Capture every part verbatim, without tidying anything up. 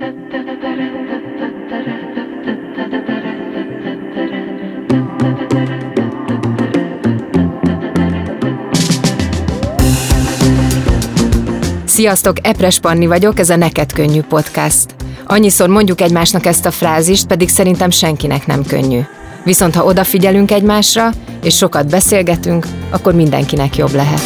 Sziasztok, Epres Panni vagyok, ez a Neked Könnyű podcast. Annyiszor mondjuk egymásnak ezt a frázist, pedig szerintem senkinek nem könnyű. Viszont ha odafigyelünk egymásra, és sokat beszélgetünk, akkor mindenkinek jobb lehet.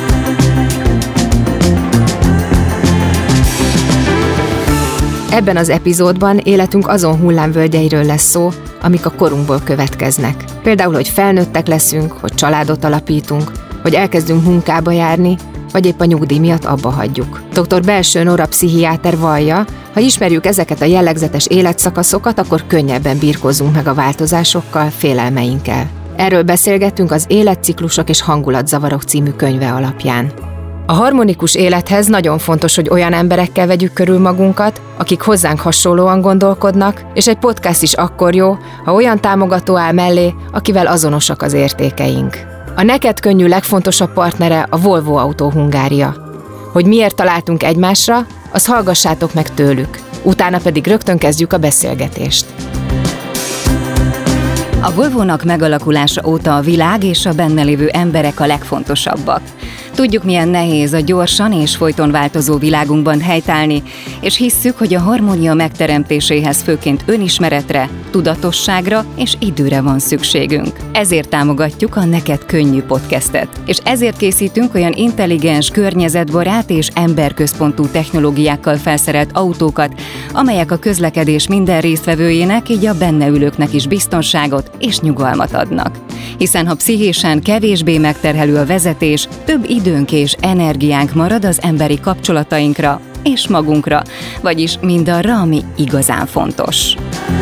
Ebben az epizódban életünk azon hullámvölgyeiről lesz szó, amik a korunkból következnek. Például, hogy felnőttek leszünk, hogy családot alapítunk, hogy elkezdünk munkába járni, vagy épp a nyugdíj miatt abba hagyjuk. doktor Belső Nóra pszichiáter vallja, ha ismerjük ezeket a jellegzetes életszakaszokat, akkor könnyebben birkózunk meg a változásokkal, félelmeinkkel. Erről beszélgettünk az Életciklusok és hangulatzavarok című könyve alapján. A harmonikus élethez nagyon fontos, hogy olyan emberekkel vegyük körül magunkat, akik hozzánk hasonlóan gondolkodnak, és egy podcast is akkor jó, ha olyan támogató áll mellé, akivel azonosak az értékeink. A Neked Könnyű legfontosabb partnere a Volvo Autó Hungária. Hogy miért találtunk egymásra, azt hallgassátok meg tőlük. Utána pedig rögtön kezdjük a beszélgetést. A Volvónak megalakulása óta a világ és a benne lévő emberek a legfontosabbak. Tudjuk, milyen nehéz a gyorsan és folyton változó világunkban helytállni, és hisszük, hogy a harmónia megteremtéséhez főként önismeretre, tudatosságra és időre van szükségünk. Ezért támogatjuk a Neked Könnyű podcastet, és ezért készítünk olyan intelligens, környezetbarát és emberközpontú technológiákkal felszerelt autókat, amelyek a közlekedés minden résztvevőjének, így a benne ülőknek is biztonságot és nyugalmat adnak. Hiszen ha pszichésen kevésbé megterhelő a vezetés, több időnk és energiánk marad az emberi kapcsolatainkra és magunkra, vagyis mindarra, ami igazán fontos.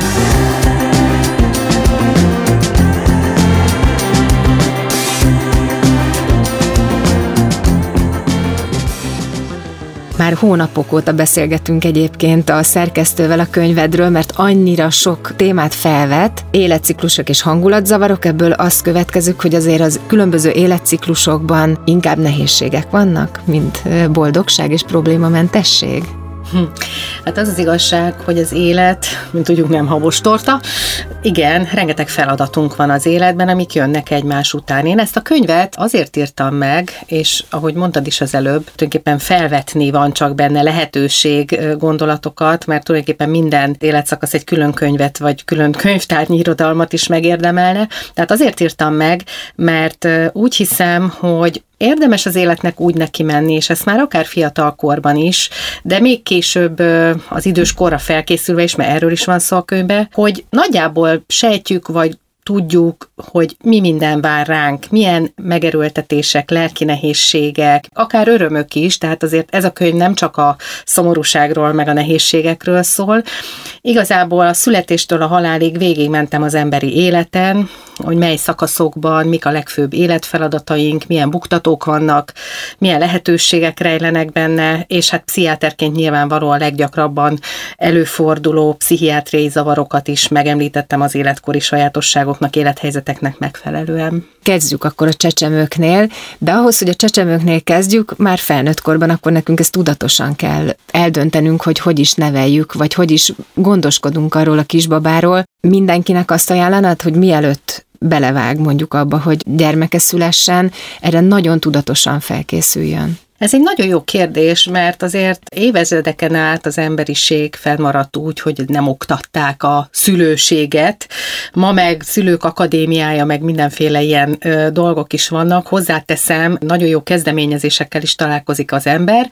Már hónapok óta beszélgetünk egyébként a szerkesztővel a könyvedről, mert annyira sok témát felvet, életciklusok és hangulatzavarok, ebből azt következik, hogy azért az különböző életciklusokban inkább nehézségek vannak, mint boldogság és problémamentesség. Hm. Hát az az igazság, hogy az élet, mint tudjuk, nem habos torta. Igen, rengeteg feladatunk van az életben, amik jönnek egymás után. Én ezt a könyvet azért írtam meg, és ahogy mondtad is az előbb, tulajdonképpen felvetni van csak benne lehetőség, gondolatokat, mert tulajdonképpen minden életszakasz egy külön könyvet, vagy külön könyvtárnyi irodalmat is megérdemelne. Tehát azért írtam meg, mert úgy hiszem, hogy érdemes az életnek úgy neki menni, és ezt már akár fiatal korban is, de még később az idős korra felkészülve is, mert erről is van szó a könyvben, hogy nagyjából sejtjük, vagy tudjuk, hogy mi minden vár ránk, milyen megerőltetések, lelki nehézségek, akár örömök is, tehát azért ez a könyv nem csak a szomorúságról, meg a nehézségekről szól. Igazából a születéstől a halálig végigmentem az emberi életen, hogy mely szakaszokban, mik a legfőbb életfeladataink, milyen buktatók vannak, milyen lehetőségek rejlenek benne, és hát pszichiáterként nyilvánvalóan a leggyakrabban előforduló pszichiátriai zavarokat is megemlítettem az életkori sajátosságoknak, élethelyzeteknek megfelelően. Kezdjük akkor a csecsemőknél, de ahhoz, hogy a csecsemőknél kezdjük, már felnőtt korban, akkor nekünk ezt tudatosan kell eldöntenünk, hogy hogy is neveljük, vagy hogy is gondoskodunk arról a kisbabáról. Mindenkinek azt ajánlanod, hogy mielőtt belevág mondjuk abba, hogy gyermeke szülessen, erre nagyon tudatosan felkészüljön. Ez egy nagyon jó kérdés, mert azért évezredeken át az emberiség felmaradt úgy, hogy nem oktatták a szülőséget. Ma meg szülők akadémiája, meg mindenféle ilyen ö, dolgok is vannak. Hozzáteszem, nagyon jó kezdeményezésekkel is találkozik az ember.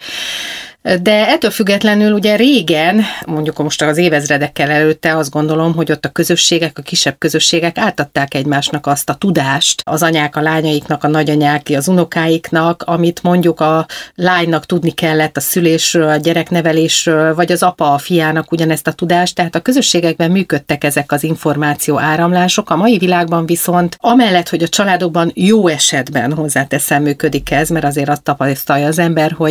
De ettől függetlenül ugye régen, mondjuk most az évezredekkel előtte azt gondolom, hogy ott a közösségek, a kisebb közösségek átadták egymásnak azt a tudást, az anyák a lányaiknak, a nagyanyák az unokáiknak, amit mondjuk a lánynak tudni kellett a szülésről, a gyereknevelésről, vagy az apa a fiának ugyanezt a tudást, tehát a közösségekben működtek ezek az információ áramlások. A mai világban viszont amellett, hogy a családokban jó esetben hozzáteszem működik ez, mert azért azt tapasztalja az ember, hogy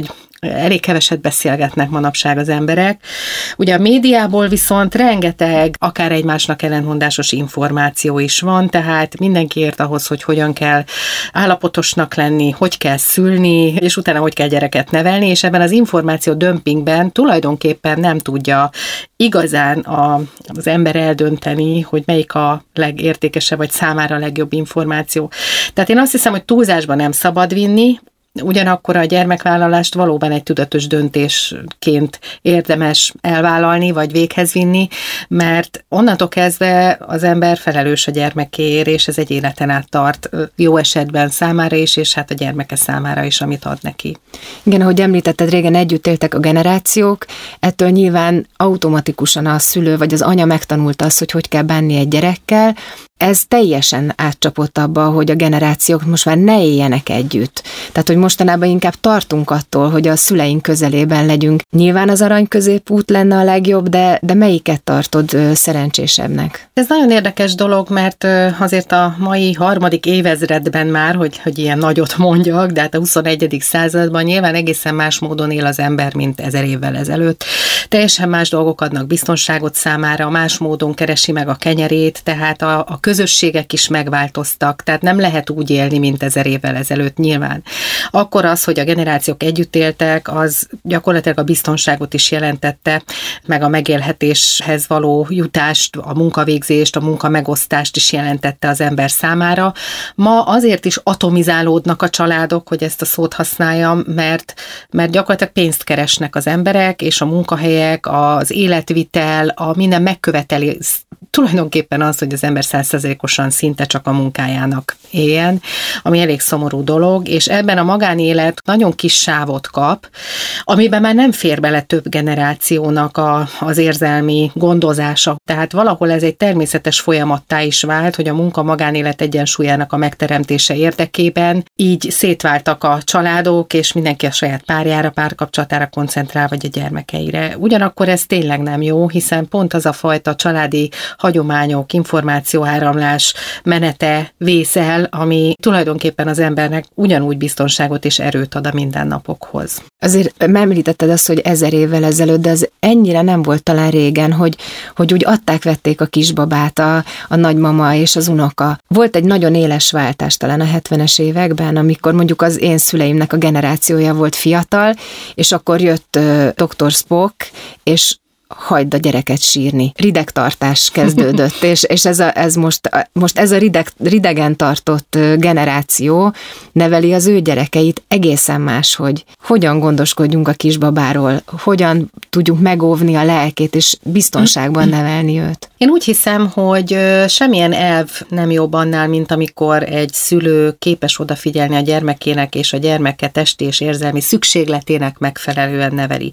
elég keveset beszélgetnek manapság az emberek. Ugye a médiából viszont rengeteg, akár egymásnak ellentmondásos információ is van, tehát mindenki ért ahhoz, hogy hogyan kell állapotosnak lenni, hogy kell szülni, és utána hogy kell gyereket nevelni, és ebben az információ dömpingben tulajdonképpen nem tudja igazán a, az ember eldönteni, hogy melyik a legértékesebb, vagy számára a legjobb információ. Tehát én azt hiszem, hogy túlzásba nem szabad vinni, ugyanakkor a gyermekvállalást valóban egy tudatos döntésként érdemes elvállalni, vagy véghez vinni, mert onnantól kezdve az ember felelős a gyermekéért, és ez egy életen át tart, jó esetben számára is, és hát a gyermeke számára is, amit ad neki. Igen, ahogy említetted, régen együtt éltek a generációk, ettől nyilván automatikusan a szülő vagy az anya megtanulta azt, hogy hogy kell bánni egy gyerekkel. Ez teljesen átcsapott abba, hogy a generációk most már ne éljenek együtt. Tehát, hogy mostanában inkább tartunk attól, hogy a szüleink közelében legyünk. Nyilván az arany középút lenne a legjobb, de, de melyiket tartod szerencsésebbnek? Ez nagyon érdekes dolog, mert azért a mai harmadik évezredben már, hogy, hogy ilyen nagyot mondjak, de hát a huszonegyedik században nyilván egészen más módon él az ember, mint ezer évvel ezelőtt. Teljesen más dolgok adnak biztonságot számára, más módon keresi meg a kenyerét, tehát a, a közösségek is megváltoztak, tehát nem lehet úgy élni, mint ezer évvel ezelőtt nyilván. Akkor az, hogy a generációk együtt éltek, az gyakorlatilag a biztonságot is jelentette, meg a megélhetéshez való jutást, a munkavégzést, a munkamegosztást is jelentette az ember számára. Ma azért is atomizálódnak a családok, hogy ezt a szót használjam, mert, mert gyakorlatilag pénzt keresnek az emberek, és a munkahelyek, az életvitel, a minden megköveteli tulajdonképpen az, hogy az ember száz százalékosan szinte csak a munkájának éljen, ami elég szomorú dolog, és ebben a magánélet nagyon kis sávot kap, amiben már nem fér bele több generációnak a, az érzelmi gondozása. Tehát valahol ez egy természetes folyamattá is vált, hogy a munka-magánélet egyensúlyának a megteremtése érdekében így szétváltak a családok, és mindenki a saját párjára, párkapcsolatára koncentrál, vagy a gyermekeire. Ugyanakkor ez tényleg nem jó, hiszen pont az a fajta családi hagyományok, információáramlás menete vészel, ami tulajdonképpen az embernek ugyanúgy biztonságot és erőt ad a mindennapokhoz. Azért említetted azt, hogy ezer évvel ezelőtt, de az ennyire nem volt talán régen, hogy, hogy úgy adták-vették a kisbabát a, a nagymama és az unoka. Volt egy nagyon éles váltás talán a hetvenes években, amikor mondjuk az én szüleimnek a generációja volt fiatal, és akkor jött uh, doktor Spock, és hagyd a gyereket sírni. Ridegtartás kezdődött, és, és ez, a, ez most, most ez a rideg, ridegen tartott generáció neveli az ő gyerekeit egészen más, hogy hogyan gondoskodjunk a kisbabáról, hogyan tudjuk megóvni a lelkét, és biztonságban nevelni őt. Én úgy hiszem, hogy semmilyen elv nem jobb annál, mint amikor egy szülő képes odafigyelni a gyermekének, és a gyermeke testi és érzelmi szükségletének megfelelően neveli,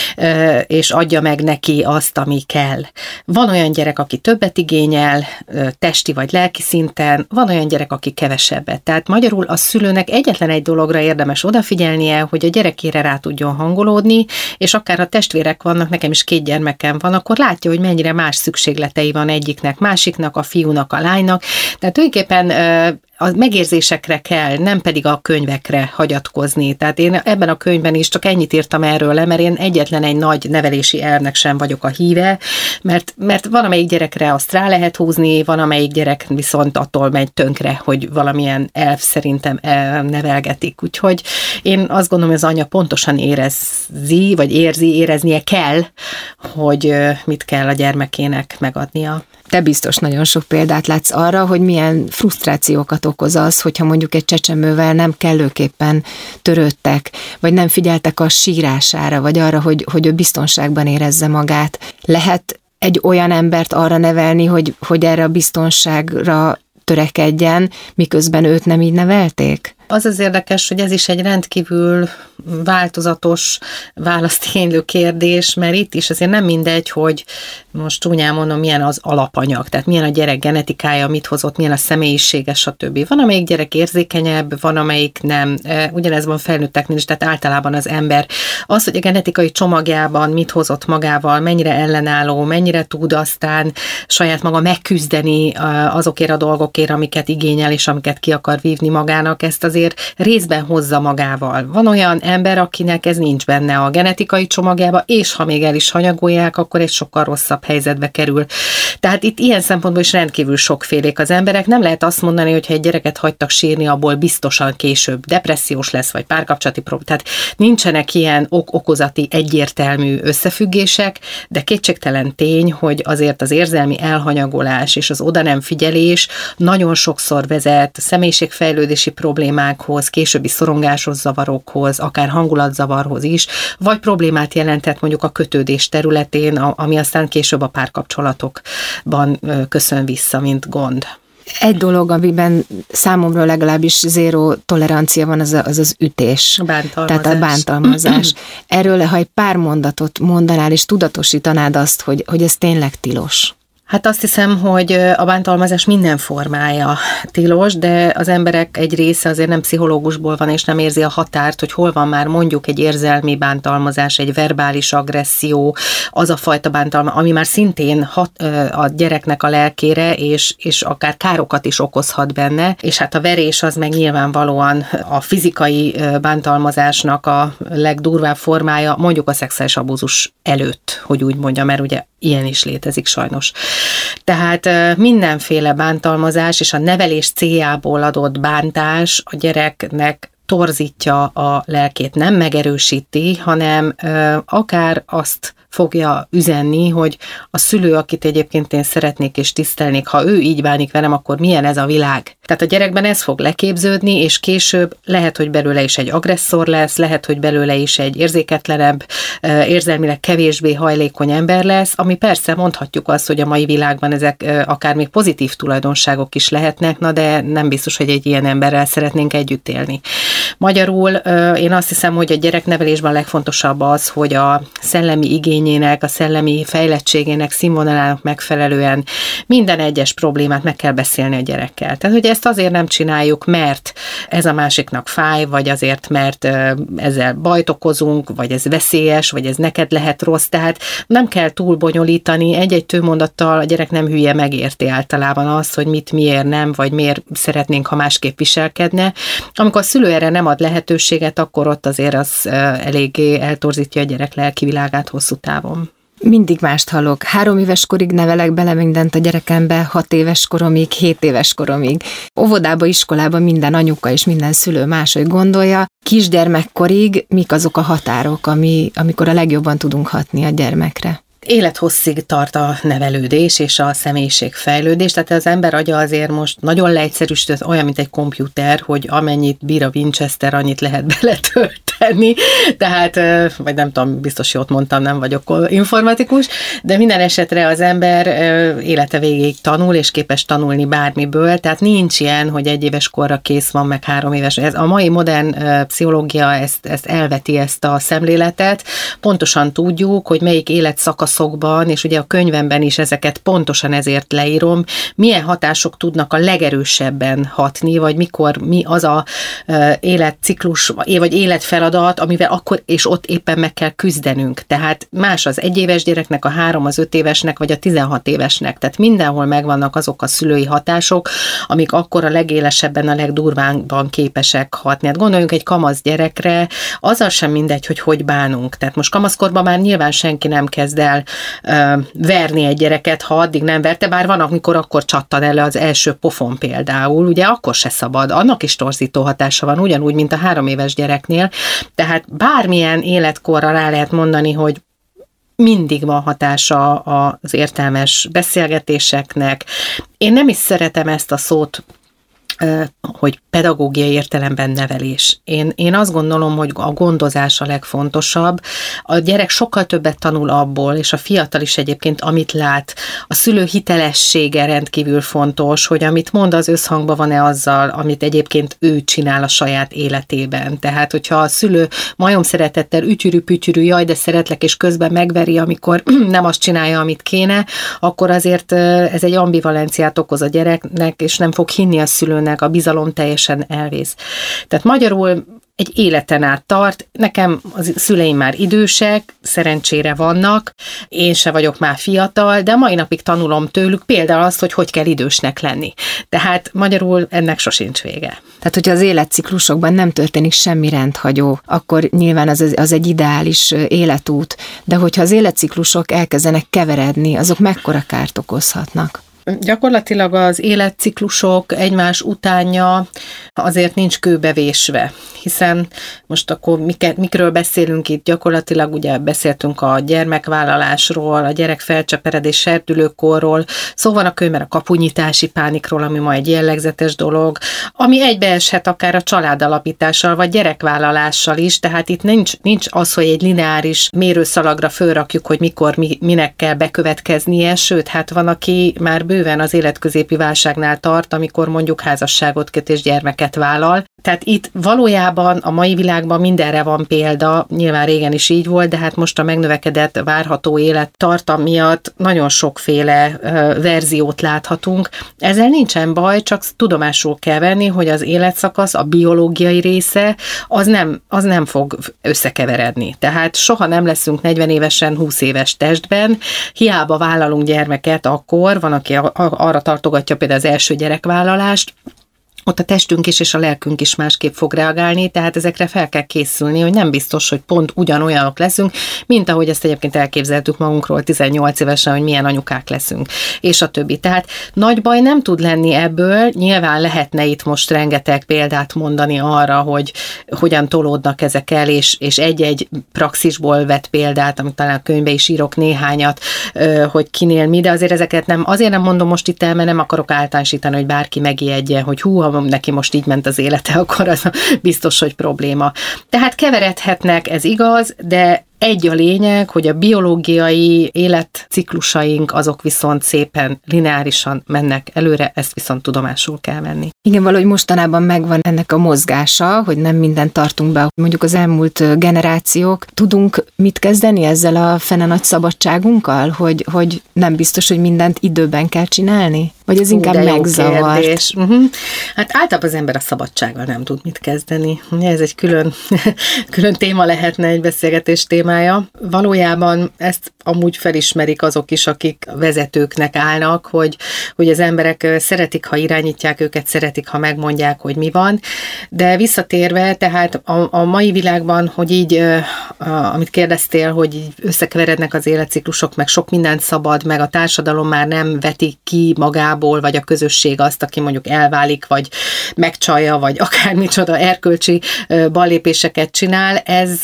és adja meg neki azt, ami kell. Van olyan gyerek, aki többet igényel, testi vagy lelki szinten, van olyan gyerek, aki kevesebbet. Tehát magyarul a szülőnek egyetlen egy dologra érdemes odafigyelnie, hogy a gyerekére rá tudjon hangolódni, és akár a testvérek vannak, nekem is két gyermekem van, akkor látja, hogy mennyire más szükségletei van egyiknek, másiknak, a fiúnak, a lánynak. Tehát tulajdonképpen a megérzésekre kell, nem pedig a könyvekre hagyatkozni. Tehát én ebben a könyvben is csak ennyit írtam erről le, mert én egyetlen egy nagy nevelési elvnek sem vagyok a híve, mert, mert van amelyik gyerekre azt rá lehet húzni, van amelyik gyerek viszont attól megy tönkre, hogy valamilyen elv szerintem nevelgetik. Úgyhogy én azt gondolom, hogy az anya pontosan érezi, vagy érzi, éreznie kell, hogy mit kell a gyermekének megadnia. Te biztos nagyon sok példát látsz arra, hogy milyen frusztrációkat okoz az, hogyha mondjuk egy csecsemővel nem kellőképpen törődtek, vagy nem figyeltek a sírására, vagy arra, hogy, hogy ő biztonságban érezze magát. Lehet egy olyan embert arra nevelni, hogy, hogy erre a biztonságra törekedjen, miközben őt nem így nevelték? Az az érdekes, hogy ez is egy rendkívül változatos, választigénylő kérdés, mert itt is azért nem mindegy, hogy most csúnyán mondom, milyen az alapanyag, tehát milyen a gyerek genetikája, mit hozott, milyen a személyisége, stb. Van, amelyik gyerek érzékenyebb, van, amelyik nem. Ugyanez van felnőtteknél is, tehát általában az ember. Az, hogy a genetikai csomagjában mit hozott magával, mennyire ellenálló, mennyire tud aztán saját maga megküzdeni azokért a dolgokért, amiket igényel, és amiket ki akar vívni magának, ezt azért azért részben hozza magával. Van olyan ember, akinek ez nincs benne a genetikai csomagjába, és ha még el is hanyagolják, akkor egy sokkal rosszabb helyzetbe kerül. Tehát itt ilyen szempontból is rendkívül sokfélék az emberek. Nem lehet azt mondani, hogy ha egy gyereket hagytak sírni, abból biztosan később depressziós lesz, vagy párkapcsolati probléma. Tehát nincsenek ilyen ok-okozati egyértelmű összefüggések, de kétségtelen tény, hogy azért az érzelmi elhanyagolás és az oda nem figyelés nagyon sokszor vezet személyiségfejlődési problémákhoz, későbbi szorongásos zavarokhoz, akár hangulatzavarhoz is, vagy problémát jelentett mondjuk a kötődés területén, ami aztán később a párkapcsolatokban köszön vissza, mint gond. Egy dolog, amiben számomra legalábbis zéró tolerancia van, az az, az ütés. Bántalmazás. Tehát a bántalmazás. Erről, ha egy pár mondatot mondanál, és tudatosítanád azt, hogy, hogy ez tényleg tilos. Hát azt hiszem, hogy a bántalmazás minden formája tilos, de az emberek egy része azért nem pszichológusból van, és nem érzi a határt, hogy hol van már mondjuk egy érzelmi bántalmazás, egy verbális agresszió, az a fajta bántalmazás, ami már szintén hat, a gyereknek a lelkére, és, és akár károkat is okozhat benne, és hát a verés az meg nyilvánvalóan a fizikai bántalmazásnak a legdurvább formája, mondjuk a szexuális abúzus előtt, hogy úgy mondjam, mert ugye ilyen is létezik sajnos. Tehát mindenféle bántalmazás és a nevelés céljából adott bántás a gyereknek torzítja a lelkét, nem megerősíti, hanem akár azt fogja üzenni, hogy a szülő, akit egyébként én szeretnék és tisztelnék, ha ő így bánik velem, akkor milyen ez a világ? Tehát a gyerekben ez fog leképződni, és később lehet, hogy belőle is egy agresszor lesz, lehet, hogy belőle is egy érzéketlenebb, érzelmileg kevésbé hajlékony ember lesz, ami persze mondhatjuk azt, hogy a mai világban ezek akár még pozitív tulajdonságok is lehetnek, na de nem biztos, hogy egy ilyen emberrel szeretnénk együtt élni. Magyarul én azt hiszem, hogy a gyereknevelésben a legfontosabb az, hogy a szellemi igényének, a szellemi fejlettségének, színvonalának megfelelően minden egyes problémát meg kell beszélni a gyerekkel. Tehát, hogy ezt azért nem csináljuk, mert ez a másiknak fáj, vagy azért, mert ezzel bajt okozunk, vagy ez veszélyes, vagy ez neked lehet rossz. Tehát nem kell túl bonyolítani, egy-egy tőmondattal a gyerek nem hülye, megérti általában azt, hogy mit, miért nem, vagy miért szeretnénk, ha másképp viselkedne. Amikor a szülő erre nem ad lehetőséget, akkor ott azért az eléggé eltorzítja a gyerek lelki világát hosszú távon. Mindig mást hallok. Három éves korig nevelek bele mindent a gyerekembe, hat éves koromig, hét éves koromig. Óvodába, iskolába minden anyuka és minden szülő máshogy gondolja. Kisgyermekkorig mik azok a határok, ami, amikor a legjobban tudunk hatni a gyermekre? Élethosszig tart a nevelődés és a személyiségfejlődés, tehát az ember agya azért most nagyon leegyszerűsített, olyan, mint egy komputer, hogy amennyit bír a Winchester, annyit lehet beletölteni, tehát, vagy nem tudom, biztos jót mondtam, nem vagyok informatikus, de minden esetre az ember élete végéig tanul, és képes tanulni bármiből, tehát nincs ilyen, hogy egy éves korra kész van, meg három éves. Ez, a mai modern pszichológia ezt, ezt elveti, ezt a szemléletet, pontosan tudjuk, hogy melyik életszakasz szokban, és ugye a könyvemben is ezeket pontosan ezért leírom, milyen hatások tudnak a legerősebben hatni, vagy mikor mi az a uh, életciklus, vagy életfeladat, amivel akkor és ott éppen meg kell küzdenünk. Tehát más az egyéves gyereknek, a három, az öt évesnek, vagy a tizenhat évesnek. Tehát mindenhol megvannak azok a szülői hatások, amik akkor a legélesebben, a legdurvábban képesek hatni. Hát gondoljunk egy kamasz gyerekre, azzal sem mindegy, hogy hogy bánunk. Tehát most kamaszkorban már nyilván senki nem kezd el verni egy gyereket, ha addig nem verte, bár van, amikor akkor csattan el az első pofon például, ugye akkor se szabad, annak is torzító hatása van, ugyanúgy, mint a három éves gyereknél, tehát bármilyen életkorra rá lehet mondani, hogy mindig van hatása az értelmes beszélgetéseknek. Én nem is szeretem ezt a szót, hogy pedagógiai értelemben nevelés. Én, én azt gondolom, hogy a gondozás a legfontosabb. A gyerek sokkal többet tanul abból, és a fiatal is egyébként, amit lát. A szülő hitelessége rendkívül fontos, hogy amit mond, az összhangban van-e azzal, amit egyébként ő csinál a saját életében. Tehát, hogyha a szülő majom szeretettel ütyürű-pütyürű, jaj, de szeretlek, és közben megveri, amikor nem azt csinálja, amit kéne, akkor azért ez egy ambivalenciát okoz a gyereknek, és nem fog hinni a szülőnek, a bizalom teljesen elvész. Tehát magyarul egy életen át tart. Nekem a szüleim már idősek, szerencsére vannak, én se vagyok már fiatal, de mai napig tanulom tőlük például azt, hogy hogy kell idősnek lenni. Tehát magyarul ennek sosincs vége. Tehát, hogyha az életciklusokban nem történik semmi rendhagyó, akkor nyilván az, az egy ideális életút, de hogyha az életciklusok elkezdenek keveredni, azok mekkora kárt okozhatnak? Gyakorlatilag az életciklusok egymás utánja azért nincs kőbevésve, hiszen most akkor miket, mikről beszélünk itt, gyakorlatilag ugye beszéltünk a gyermekvállalásról, a gyerek felcseperedés serdülőkorról, szó van a könyvben a kapunyitási pánikról, ami ma egy jellegzetes dolog, ami egybeeshet akár a családalapítással, vagy gyerekvállalással is, tehát itt nincs, nincs az, hogy egy lineáris mérőszalagra fölrakjuk, hogy mikor mi, minek kell bekövetkeznie, sőt, hát van, aki már bőven az életközépi válságnál tart, amikor mondjuk házasságot köt és gyermeket vállal. Tehát itt valójában a mai világban mindenre van példa, nyilván régen is így volt, de hát most a megnövekedett várható élettartam miatt nagyon sokféle uh, verziót láthatunk. Ezzel nincsen baj, csak tudomásul kell venni, hogy az életszakasz, a biológiai része, az nem, az nem fog összekeveredni. Tehát soha nem leszünk negyven évesen, húsz éves testben, hiába vállalunk gyermeket akkor, van, aki arra tartogatja például az első gyerekvállalást, ott a testünk is és a lelkünk is másképp fog reagálni, tehát ezekre fel kell készülni, hogy nem biztos, hogy pont ugyanolyanok leszünk, mint ahogy ezt egyébként elképzeltük magunkról tizennyolc évesen, hogy milyen anyukák leszünk, és a többi. Tehát nagy baj nem tud lenni ebből, nyilván lehetne itt most rengeteg példát mondani arra, hogy hogyan tolódnak ezek el, és, és egy-egy praxisból vett példát, amit talán a könyvbe is írok néhányat, hogy kinél mi, de azért ezeket nem, azért nem mondom most itt el, mert nem akarok általánosítani, hogy bárki megijedjen, hogy hú, ha neki most így ment az élete, akkor az biztos, hogy probléma. Tehát keveredhetnek, ez igaz, de egy a lényeg, hogy a biológiai életciklusaink azok viszont szépen lineárisan mennek előre, ezt viszont tudomásul kell venni. Igen, valahogy mostanában megvan ennek a mozgása, hogy nem mindent tartunk be. Mondjuk az elmúlt generációk, tudunk mit kezdeni ezzel a fene nagy szabadságunkkal, hogy, hogy nem biztos, hogy mindent időben kell csinálni? Vagy ez inkább megzavart? Uh-huh. Hát általában az ember a szabadsággal nem tud mit kezdeni. Ez egy külön, külön téma lehetne, egy beszélgetés témája. Valójában ezt amúgy felismerik azok is, akik vezetőknek állnak, hogy, hogy az emberek szeretik, ha irányítják őket, szeretik, ha megmondják, hogy mi van. De visszatérve, tehát a, a mai világban, hogy így, a, amit kérdeztél, hogy így összekeverednek az életciklusok, meg sok mindent szabad, meg a társadalom már nem veti ki magából, vagy a közösség azt, aki mondjuk elválik, vagy megcsalja, vagy akármicsoda erkölcsi ballépéseket csinál, ez,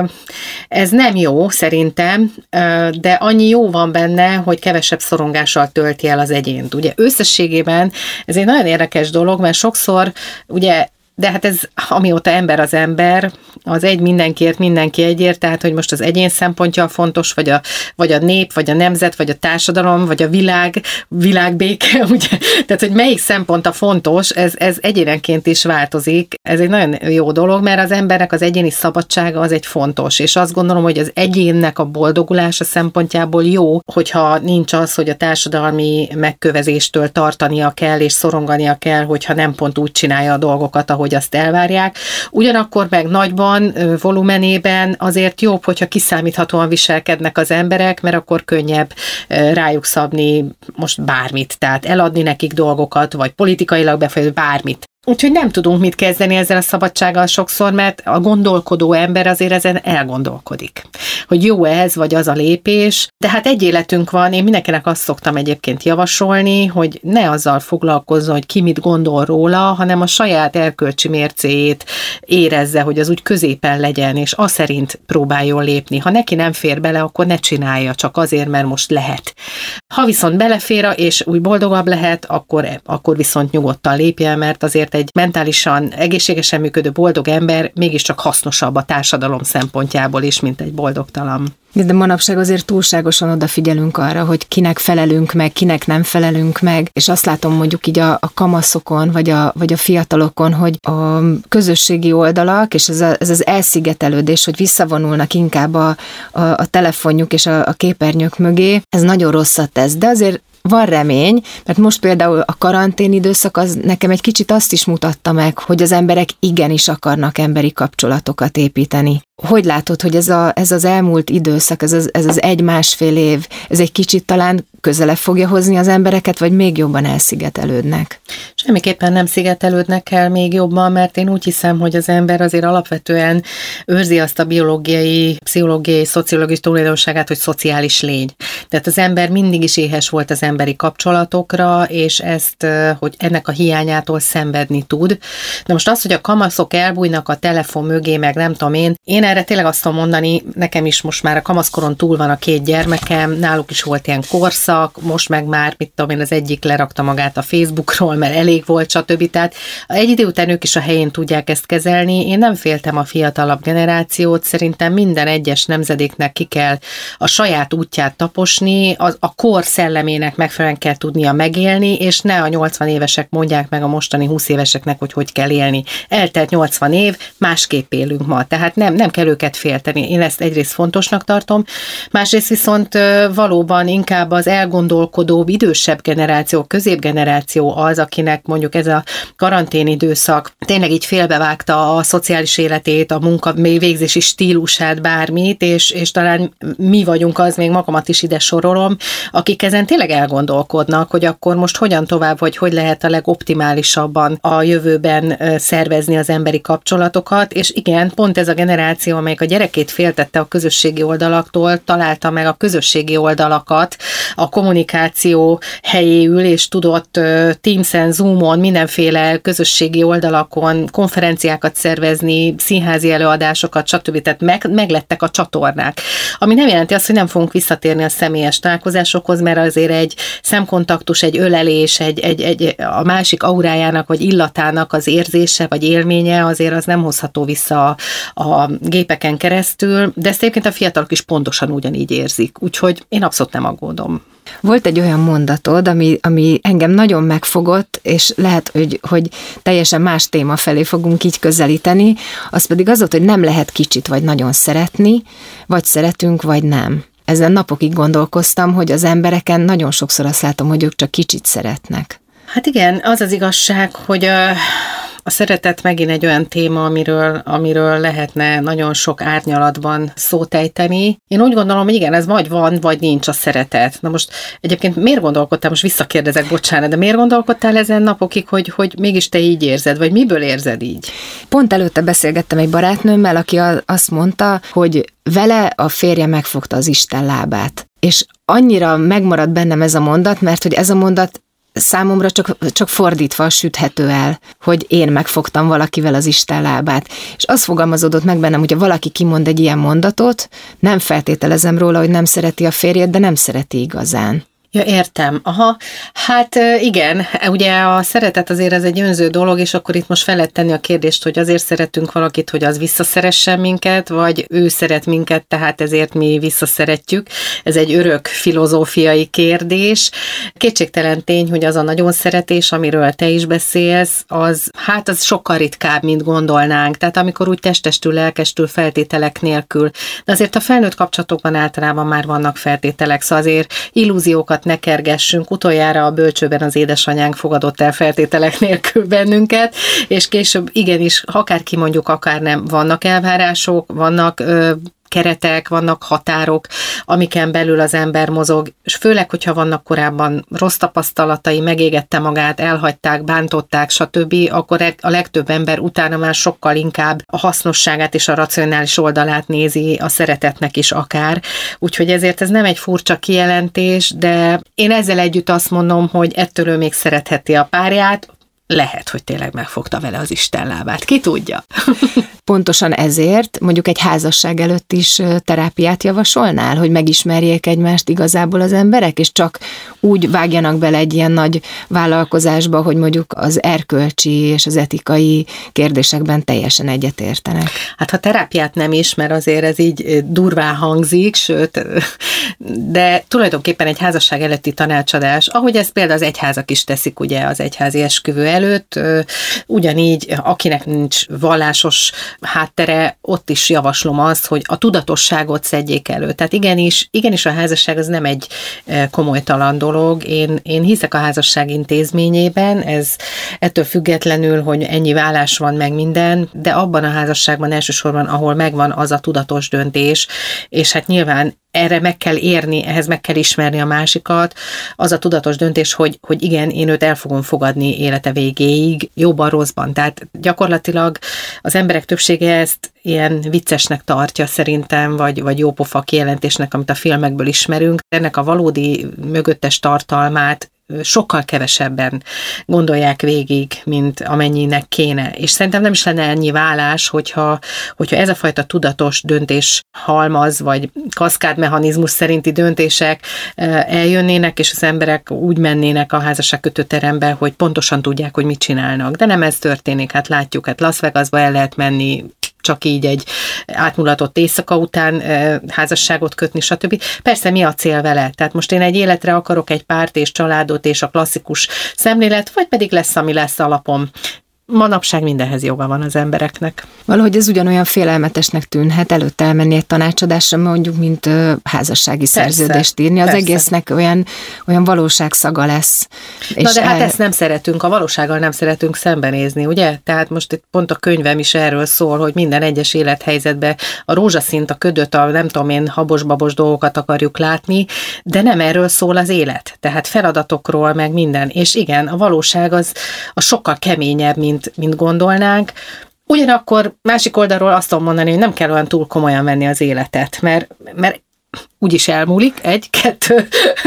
ez nem jó szerintem, de annyi jó van benne, hogy kevesebb szorongással tölti el az egyént. Ugye összességében ez egy nagyon érdekes dolog, mert sokszor ugye de hát ez, amióta ember az ember, az egy mindenkiért, mindenki egyért, tehát hogy most az egyén szempontja fontos, vagy a, vagy a nép, vagy a nemzet, vagy a társadalom, vagy a világ, világbéke, ugye? Tehát, hogy melyik szempont a fontos, ez, ez egyénenként is változik. Ez egy nagyon jó dolog, mert az embernek az egyéni szabadsága az egy fontos, és azt gondolom, hogy az egyénnek a boldogulása szempontjából jó, hogyha nincs az, hogy a társadalmi megkövezéstől tartania kell, és szorongania kell, hogyha nem pont úgy csinálja a dolgokat, ahogy hogy azt elvárják. Ugyanakkor meg nagyban, volumenében azért jobb, hogyha kiszámíthatóan viselkednek az emberek, mert akkor könnyebb rájuk szabni most bármit, tehát eladni nekik dolgokat, vagy politikailag befolyásolni bármit. Úgyhogy nem tudunk mit kezdeni ezzel a szabadsággal sokszor, mert a gondolkodó ember azért ezen elgondolkodik, hogy jó ez, vagy az a lépés, de hát egy életünk van, én mindenkinek azt szoktam egyébként javasolni, hogy ne azzal foglalkozzon, hogy ki mit gondol róla, hanem a saját erkölcsi mércéjét érezze, hogy az úgy középen legyen, és az szerint próbáljon lépni. Ha neki nem fér bele, akkor ne csinálja, csak azért, mert most lehet. Ha viszont belefér, és úgy boldogabb lehet, akkor, akkor viszont nyugodtan lépjen, mert azért egy mentálisan egészségesen működő boldog ember mégiscsak hasznosabb a társadalom szempontjából is, mint egy boldogtalan. De manapság azért túlságosan odafigyelünk arra, hogy kinek felelünk meg, kinek nem felelünk meg, és azt látom mondjuk így a, a kamaszokon, vagy a, vagy a fiatalokon, hogy a közösségi oldalak, és ez, a, ez az elszigetelődés, hogy visszavonulnak inkább a, a, a telefonjuk és a, a képernyők mögé, ez nagyon rosszat tesz, de azért van remény, mert most például a karantén időszak az nekem egy kicsit azt is mutatta meg, hogy az emberek igenis akarnak emberi kapcsolatokat építeni. Hogy látod, hogy ez, a, ez az elmúlt időszak, ez az, ez az egy-másfél év, ez egy kicsit talán közelebb fogja hozni az embereket, vagy még jobban elszigetelődnek? Semmiképpen nem szigetelődnek el még jobban, mert én úgy hiszem, hogy az ember azért alapvetően őrzi azt a biológiai, pszichológiai, szociológiai tulajdonságát, hogy szociális lény. Tehát az ember mindig is éhes volt az emberi kapcsolatokra, és ezt, hogy ennek a hiányától szenvedni tud. De most az, hogy a kamaszok elbújnak a telefon mögé, meg nem tudom én, én erre tényleg azt tudom mondani, nekem is most már a kamaszkoron túl van a két gyermekem, náluk is volt ilyen korszak, most meg már, mit tudom én, az egyik lerakta magát a Facebookról, mert elég volt, stb. Tehát egy idő után ők is a helyén tudják ezt kezelni. Én nem féltem a fiatalabb generációt, szerintem minden egyes nemzedéknek ki kell a saját útját taposni, a, a kor szellemének megfelelően kell tudnia megélni, és ne a nyolcvan évesek mondják meg a mostani húsz éveseknek, hogy hogy kell élni. Eltelt nyolcvan év, másképp élünk ma, tehát nem, nem kell őket félteni. Én ezt egyrészt fontosnak tartom, másrészt viszont valóban inkább az elgondolkodóbb, idősebb generáció, középgeneráció az, akinek mondjuk ez a karantén időszak tényleg így félbevágta a szociális életét, a munka végzési stílusát, bármit, és, és talán mi vagyunk az, még magamat is ide sorolom, akik ezen tényleg elgondolkodnak, hogy akkor most hogyan tovább, vagy hogy lehet a legoptimálisabban a jövőben szervezni az emberi kapcsolatokat, és igen, pont ez a generáció, amelyik a gyerekét féltette a közösségi oldalaktól, találta meg a közösségi oldalakat a kommunikáció helyéül, és tudott Teams-en, Zoom-on, mindenféle közösségi oldalakon konferenciákat szervezni, színházi előadásokat, stb. Tehát meg, meglettek a csatornák. Ami nem jelenti azt, hogy nem fogunk visszatérni a személyes találkozásokhoz, mert azért egy szemkontaktus, egy ölelés, egy, egy, egy, a másik aurájának, vagy illatának az érzése, vagy élménye azért az nem hozható vissza a, a gépeken keresztül, de ezt egyébként a fiatalok is pontosan ugyanígy érzik. Úgyhogy én abszolút nem aggódom. Volt egy olyan mondatod, ami, ami engem nagyon megfogott, és lehet, hogy, hogy teljesen más téma felé fogunk így közelíteni, az pedig az volt, hogy nem lehet kicsit vagy nagyon szeretni, vagy szeretünk, vagy nem. Ezen napokig gondolkoztam, hogy az embereken nagyon sokszor azt látom, hogy ők csak kicsit szeretnek. Hát igen, az az igazság, hogy a, a szeretet megint egy olyan téma, amiről, amiről lehetne nagyon sok árnyalatban szót ejteni. Én úgy gondolom, hogy igen, ez vagy van, vagy nincs a szeretet. Na most egyébként miért gondolkodtál, most visszakérdezek, bocsánat, de miért gondolkodtál ezen napokig, hogy, hogy mégis te így érzed, vagy miből érzed így? Pont előtte beszélgettem egy barátnőmmel, aki azt mondta, hogy vele a férje megfogta az Isten lábát. És annyira megmaradt bennem ez a mondat, mert hogy ez a mondat számomra csak, csak fordítva süthető el, hogy én megfogtam valakivel az Isten lábát. És az fogalmazódott meg bennem, hogyha valaki kimond egy ilyen mondatot, nem feltételezem róla, hogy nem szereti a férjét, de nem szereti igazán. Ja, értem. Aha, hát igen, ugye a szeretet azért ez egy önző dolog, és akkor itt most fel lehet tenni a kérdést, hogy azért szeretünk valakit, hogy az visszaszeressen minket, vagy ő szeret minket, tehát ezért mi visszaszeretjük. Ez egy örök filozófiai kérdés. Kétségtelen tény, hogy az a nagyon szeretés, amiről te is beszélsz, az hát az sokkal ritkább, mint gondolnánk. Tehát amikor úgy testestül, lelkestül, feltételek nélkül. De azért a felnőtt kapcsolatokban általában már vannak feltételek, szóval azért illúziókat ne kergessünk, utoljára a bölcsőben az édesanyánk fogadott el feltételek nélkül bennünket, és később igenis, akár kimondjuk, akár nem, vannak elvárások, vannak ö, keretek, vannak határok, amiken belül az ember mozog, és főleg, hogyha vannak korábban rossz tapasztalatai, megégette magát, elhagyták, bántották, stb., akkor a legtöbb ember utána már sokkal inkább a hasznosságát és a racionális oldalát nézi, a szeretetnek is akár. Úgyhogy ezért ez nem egy furcsa kijelentés, de én ezzel együtt azt mondom, hogy ettől ő még szeretheti a párját, lehet, hogy tényleg megfogta vele az Isten lábát. Ki tudja? Pontosan ezért mondjuk egy házasság előtt is terápiát javasolnál, hogy megismerjék egymást igazából az emberek, és csak úgy vágjanak bele egy ilyen nagy vállalkozásba, hogy mondjuk az erkölcsi és az etikai kérdésekben teljesen egyetértenek. Hát ha terápiát nem is, mert azért ez így durván hangzik, sőt, de tulajdonképpen egy házasság előtti tanácsadás, ahogy ezt például az egyházak is teszik, ugye az egyházi esküvő előtt, előtt. Ugyanígy, akinek nincs vallásos háttere, ott is javaslom azt, hogy a tudatosságot szedjék elő. Tehát igenis, igenis a házasság az nem egy komolytalan dolog. Én, én hiszek a házasság intézményében, ez ettől függetlenül, hogy ennyi vállás van meg minden, de abban a házasságban elsősorban, ahol megvan az a tudatos döntés, és hát nyilván erre meg kell érni, ehhez meg kell ismerni a másikat, az a tudatos döntés, hogy, hogy igen, én őt el fogom fogadni élete végéig, jóban, rosszban. Tehát gyakorlatilag az emberek többsége ezt ilyen viccesnek tartja szerintem, vagy, vagy jópofa kijelentésnek, amit a filmekből ismerünk. Ennek a valódi mögöttes tartalmát sokkal kevesebben gondolják végig, mint amennyinek kéne. És szerintem nem is lenne ennyi vállás, hogyha, hogyha ez a fajta tudatos döntés halmaz, vagy kaszkádmechanizmus szerinti döntések eljönnének, és az emberek úgy mennének a házasságkötőterembe, hogy pontosan tudják, hogy mit csinálnak. De nem ez történik, hát látjuk, hát Las Vegasba el lehet menni, csak így egy átmulatott éjszaka után e, házasságot kötni, stb. Persze mi a cél vele? Tehát most én egy életre akarok egy párt és családot és a klasszikus szemlélet, vagy pedig lesz, ami lesz alapom. Manapság mindenhez joga van az embereknek. Valahogy ez ugyanolyan félelmetesnek tűnhet előtte elmenni egy tanácsadásra, mondjuk, mint ö, házassági persze, szerződést írni. Az persze. Egésznek olyan, olyan valóságszaga lesz. Na és de hát el... ezt nem szeretünk, a valósággal nem szeretünk szembenézni, ugye? Tehát most itt pont a könyvem is erről szól, hogy minden egyes élethelyzetben a rózsaszínt, a ködöt, a nem tudom én, habos-babos dolgokat akarjuk látni, de nem erről szól az élet. Tehát feladatokról, meg minden. És igen, a valóság az, az sokkal keményebb, mint Mint, mint gondolnánk. Ugyanakkor másik oldalról azt tudom mondani, hogy nem kell olyan túl komolyan venni az életet, mert, mert úgyis elmúlik, egy, kettő,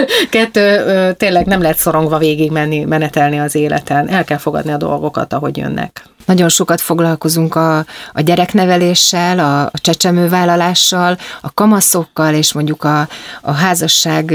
kettő, tényleg nem lehet szorongva végig menni, menetelni az életen. El kell fogadni a dolgokat, ahogy jönnek. Nagyon sokat foglalkozunk a, a gyerekneveléssel, a, a csecsemővállalással, a kamaszokkal, és mondjuk a, a házasság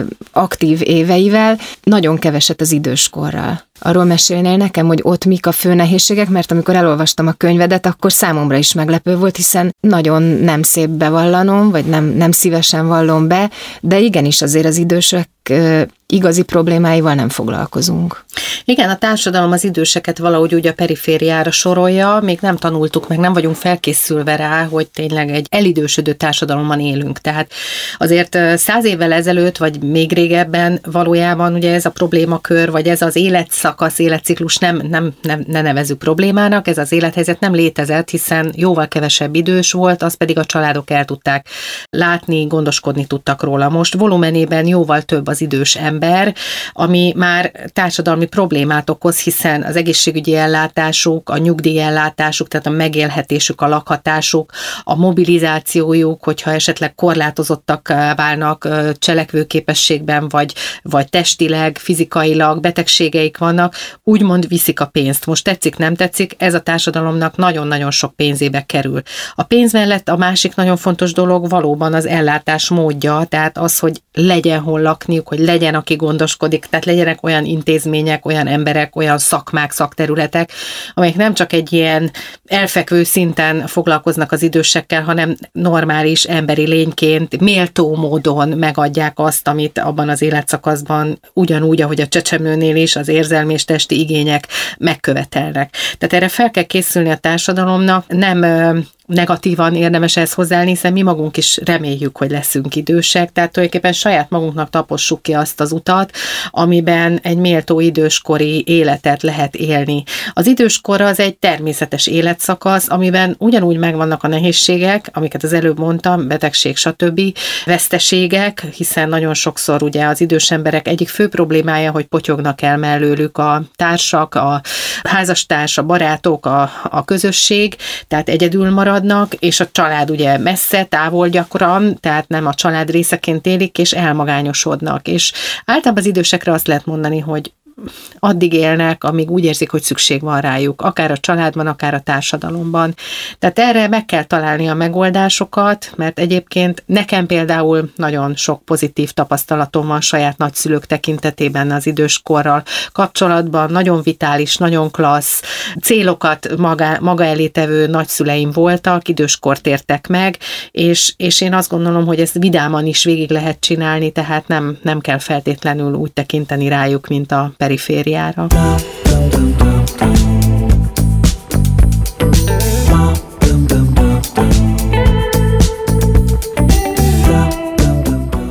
aktív éveivel, nagyon keveset az időskorral. Arról mesélnél nekem, hogy ott mik a fő nehézségek, mert amikor elolvastam a könyvedet, akkor számomra is meglepő volt, hiszen nagyon nem szép bevallanom, vagy nem, nem szívesen vallom be, de igenis azért az idősek igazi problémáival nem foglalkozunk. Igen, a társadalom az időseket valahogy úgy a perifériára sorolja, még nem tanultuk meg, nem vagyunk felkészülve rá, hogy tényleg egy elidősödő társadalomban élünk. Tehát azért száz évvel ezelőtt, vagy még régebben valójában ugye ez a problémakör, vagy ez az életszakasz, életciklus nem, nem, nem ne nevezzük problémának, ez az élethelyzet nem létezett, hiszen jóval kevesebb idős volt, azt pedig a családok el tudták látni, gondoskodni tudtak róla. Most volumenében jóval több az idős ember, ami már társadalmi problémát okoz, hiszen az egészségügyi ellátásuk, a nyugdíjellátásuk, tehát a megélhetésük, a lakhatásuk, a mobilizációjuk, hogyha esetleg korlátozottak válnak cselekvőképességben, vagy, vagy testileg, fizikailag betegségeik vannak, úgymond viszik a pénzt. Most tetszik, nem tetszik, ez a társadalomnak nagyon-nagyon sok pénzébe kerül. A pénz mellett a másik nagyon fontos dolog valóban az ellátás módja, tehát az, hogy legyen hol lakniuk, hogy legyen, aki gondoskodik, tehát legyenek olyan intézmények, olyan emberek, olyan szakmák, szakterületek, amelyek nem csak egy ilyen elfekvő szinten foglalkoznak az idősekkel, hanem normális emberi lényként, méltó módon megadják azt, amit abban az életszakaszban ugyanúgy, ahogy a csecsemőnél is az érzelmi és testi igények megkövetelnek. Tehát erre fel kell készülni a társadalomnak, nem negatívan érdemes ezt hozzáállni, hiszen mi magunk is reméljük, hogy leszünk idősek, tehát tulajdonképpen saját magunknak tapossuk ki azt az utat, amiben egy méltó időskori életet lehet élni. Az időskor az egy természetes életszakasz, amiben ugyanúgy megvannak a nehézségek, amiket az előbb mondtam, betegség, stb., veszteségek, hiszen nagyon sokszor ugye az idős emberek egyik fő problémája, hogy potyognak el mellőlük a társak, a házastárs, a barátok, a, a közösség, tehát egyedül maradnak, és a család ugye messze, távol gyakran, tehát nem a család részeként élik, és elmagányosodnak. És általában az idősekre azt lehet mondani, hogy addig élnek, amíg úgy érzik, hogy szükség van rájuk, akár a családban, akár a társadalomban. Tehát erre meg kell találni a megoldásokat, mert egyébként nekem például nagyon sok pozitív tapasztalatom van saját nagyszülők tekintetében az időskorral kapcsolatban, nagyon vitális, nagyon klassz, célokat maga, maga elé tevő nagyszüleim voltak, időskort értek meg, és, és én azt gondolom, hogy ezt vidáman is végig lehet csinálni, tehát nem, nem kell feltétlenül úgy tekinteni rájuk, mint a perifériára.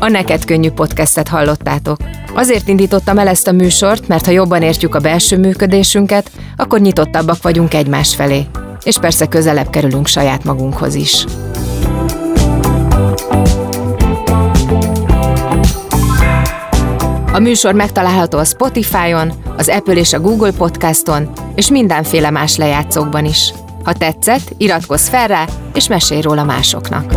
A Neked Könnyű podcastet hallottátok. Azért indítottam el ezt a műsort, mert ha jobban értjük a belső működésünket, akkor nyitottabbak vagyunk egymás felé. És persze közelebb kerülünk saját magunkhoz is. A műsor megtalálható a Spotify-on, az Apple és a Google Podcaston, és mindenféle más lejátszókban is. Ha tetszett, iratkozz fel rá, és mesélj róla másoknak.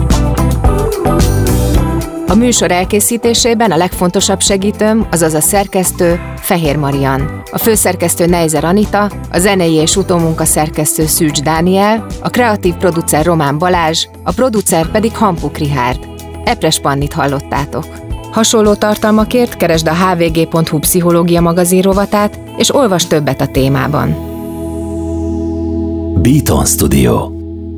A műsor elkészítésében a legfontosabb segítőm, azaz a szerkesztő Fehér Marian, a főszerkesztő Neizer Anita, a zenei és utómunka szerkesztő Szűcs Dániel, a kreatív producer Román Balázs, a producer pedig Hampuk Richárd. Epres Pannit hallottátok. Hasonló tartalmakért keresd a há vé gé pont hú pszichológia magazin rovatát, és olvasd többet a témában. Beaton Studio.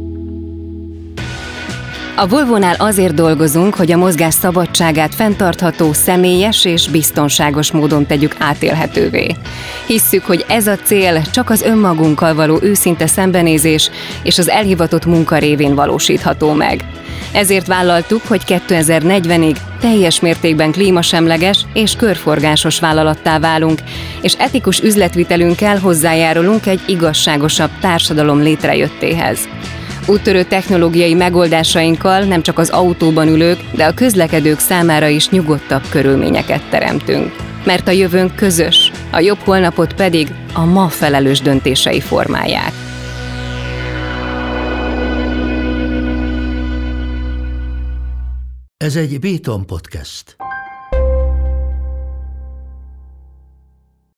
A Volvónál azért dolgozunk, hogy a mozgás szabadságát fenntartható, személyes és biztonságos módon tegyük átélhetővé. Hisszük, hogy ez a cél csak az önmagunkkal való őszinte szembenézés és az elhivatott munka révén valósítható meg. Ezért vállaltuk, hogy kétezer-negyvenig teljes mértékben klímasemleges és körforgásos vállalattá válunk, és etikus üzletvitelünkkel hozzájárulunk egy igazságosabb társadalom létrejöttéhez. Úttörő technológiai megoldásainkkal nem csak az autóban ülők, de a közlekedők számára is nyugodtabb körülményeket teremtünk. Mert a jövőnk közös, a jobb holnapot pedig a ma felelős döntései formálják. Ez egy Beaton Podcast.